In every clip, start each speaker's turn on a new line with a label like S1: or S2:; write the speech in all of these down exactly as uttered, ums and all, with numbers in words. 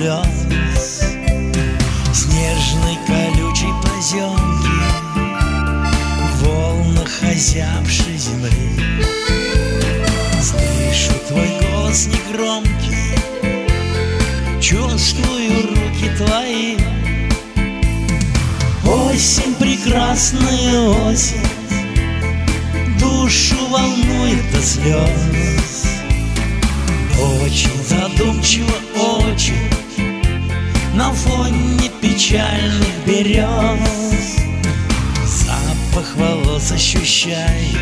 S1: слез. Снежной колючей поземки, в волнах озябшей земли, слышу твой голос негромкий, чувствую руки твои. Осень, прекрасная осень, душу волнует до слез. Очень задумчиво, очень, на фоне печальных берез. Запах волос ощущай,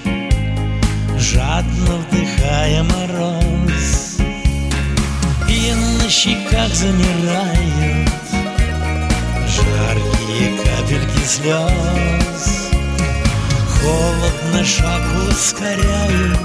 S1: жадно вдыхая мороз. И на щеках замирают жаркие капельки слез. Холодно шаг ускоряю,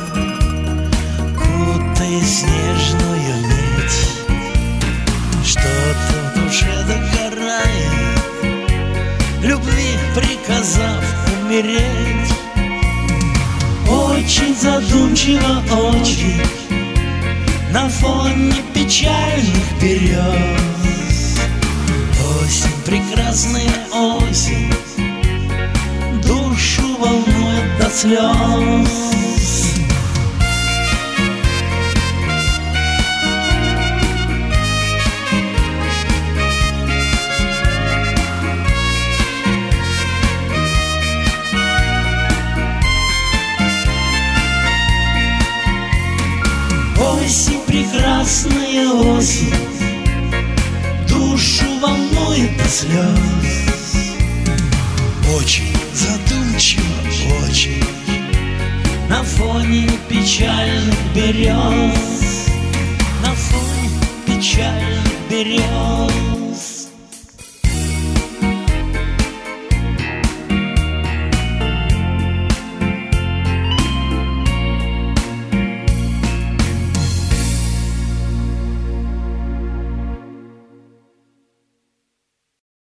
S1: кутая снежную медь. Что-то в душе догорает, любви приказав умереть. Очень задумчиво, очень, на фоне печальных берез. Осень, прекрасная осень, душу волнует до слез. Осень, прекрасная осень, душу волнует до слез. Очень задумчиво, очень, на фоне печальных берез, на фоне печальных берез.